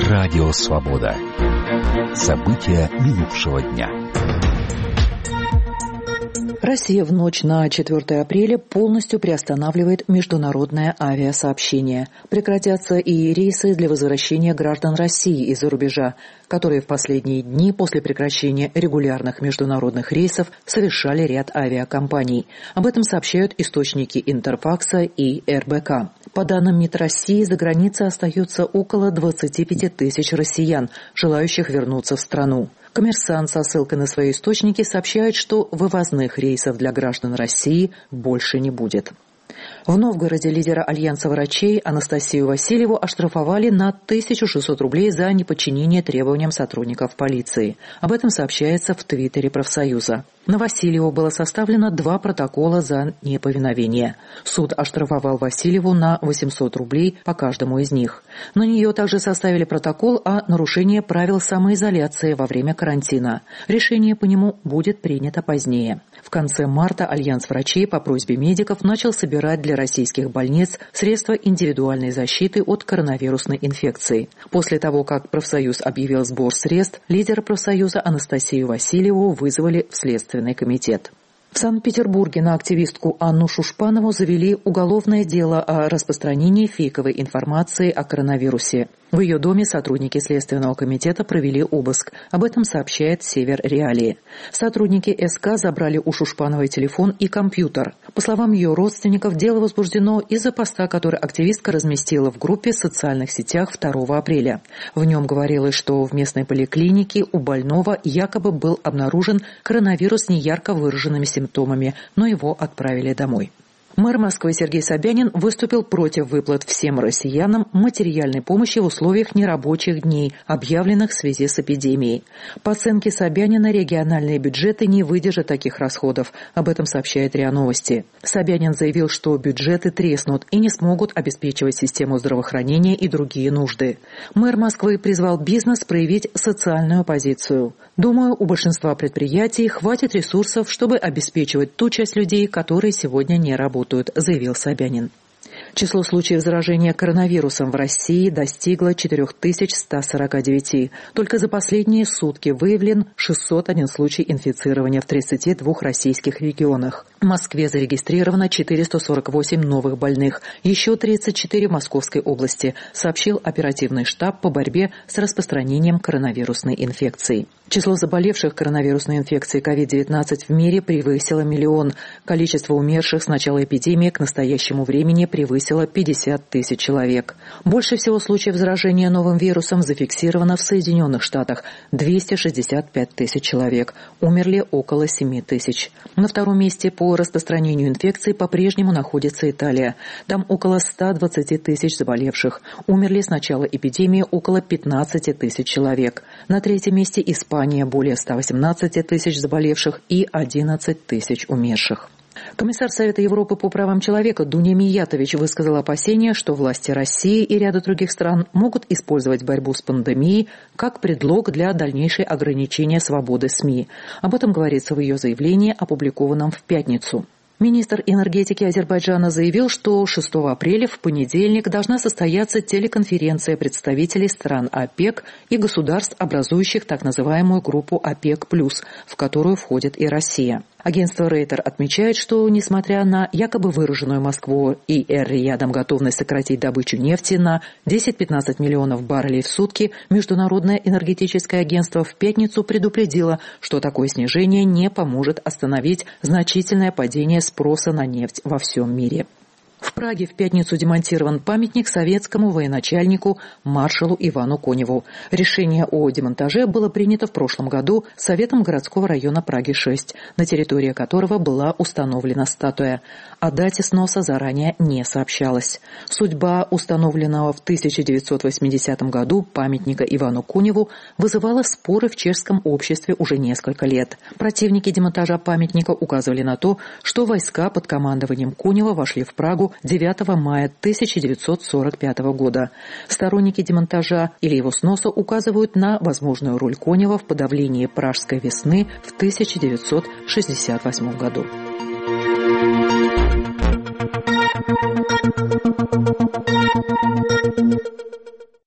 Радио Свобода. События минувшего дня. Россия в ночь на 4 апреля полностью приостанавливает международное авиасообщение. Прекратятся и рейсы для возвращения граждан России из-за рубежа, которые в последние дни после прекращения регулярных международных рейсов совершали ряд авиакомпаний. Об этом сообщают источники Интерфакса и РБК. По данным МИД России, за границей остается около 25 тысяч россиян, желающих вернуться в страну. «Коммерсант» со ссылкой на свои источники сообщает, что вывозных рейсов для граждан России больше не будет. В Новгороде лидера Альянса врачей Анастасию Васильеву оштрафовали на 1600 рублей за неподчинение требованиям сотрудников полиции. Об этом сообщается в Твиттере профсоюза. На Васильеву было составлено 2 протокола за неповиновение. Суд оштрафовал Васильеву на 800 рублей по каждому из них. На нее также составили протокол о нарушении правил самоизоляции во время карантина. Решение по нему будет принято позднее. В конце марта Альянс врачей по просьбе медиков начал собирать для российских больниц средства индивидуальной защиты от коронавирусной инфекции. После того, как профсоюз объявил сбор средств, лидера профсоюза Анастасию Васильеву вызвали в Следственный комитет. В Санкт-Петербурге на активистку Анну Шушпанову завели уголовное дело о распространении фейковой информации о коронавирусе. В ее доме сотрудники Следственного комитета провели обыск. Об этом сообщает Север Реалии. Сотрудники СК забрали у Шушпановой телефон и компьютер. По словам ее родственников, дело возбуждено из-за поста, который активистка разместила в группе в социальных сетях 2 апреля. В нем говорилось, что в местной поликлинике у больного якобы был обнаружен коронавирус с неярко выраженными симптомами, но его отправили домой. Мэр Москвы Сергей Собянин выступил против выплат всем россиянам материальной помощи в условиях нерабочих дней, объявленных в связи с эпидемией. По оценке Собянина, региональные бюджеты не выдержат таких расходов. Об этом сообщает РИА Новости. Собянин заявил, что бюджеты треснут и не смогут обеспечивать систему здравоохранения и другие нужды. Мэр Москвы призвал бизнес проявить социальную позицию. «Думаю, у большинства предприятий хватит ресурсов, чтобы обеспечивать ту часть людей, которые сегодня не работают», заявил Собянин. Число случаев заражения коронавирусом в России достигло 4149. Только за последние сутки выявлен 601 случай инфицирования в 32 российских регионах. В Москве зарегистрировано 448 новых больных, еще 34 в Московской области, сообщил оперативный штаб по борьбе с распространением коронавирусной инфекции. Число заболевших коронавирусной инфекцией COVID-19 в мире превысило 1 миллион. Количество умерших с начала эпидемии к настоящему времени превысило 50 тысяч человек. Больше всего случаев заражения новым вирусом зафиксировано в Соединенных Штатах – 265 тысяч человек. Умерли около 7 тысяч. На втором месте по распространению инфекции по-прежнему находится Италия. Там около 120 тысяч заболевших. Умерли с начала эпидемии около 15 тысяч человек. На третьем месте Испания. Более 118 тысяч заболевших и 11 тысяч умерших. Комиссар Совета Европы по правам человека Дуня Миятович высказал опасения, что власти России и ряда других стран могут использовать борьбу с пандемией как предлог для дальнейшей ограничения свободы СМИ. Об этом говорится в ее заявлении, опубликованном в пятницу. Министр энергетики Азербайджана заявил, что 6 апреля в понедельник должна состояться телеконференция представителей стран ОПЕК и государств, образующих так называемую группу ОПЕК+, в которую входит и Россия. Агентство Рейтер отмечает, что, несмотря на якобы выраженную Москву и Эр-Риядом готовность сократить добычу нефти на 10-15 миллионов баррелей в сутки, Международное энергетическое агентство в пятницу предупредило, что такое снижение не поможет остановить значительное падение спроса на нефть во всем мире. В Праге в пятницу демонтирован памятник советскому военачальнику маршалу Ивану Коневу. Решение о демонтаже было принято в прошлом году Советом городского района Праги-6, на территории которого была установлена статуя. О дате сноса заранее не сообщалось. Судьба установленного в 1980 году памятника Ивану Коневу вызывала споры в чешском обществе уже несколько лет. Противники демонтажа памятника указывали на то, что войска под командованием Конева вошли в Прагу 9 мая 1945 года. Сторонники демонтажа или его сноса указывают на возможную роль Конева в подавлении Пражской весны в 1968 году.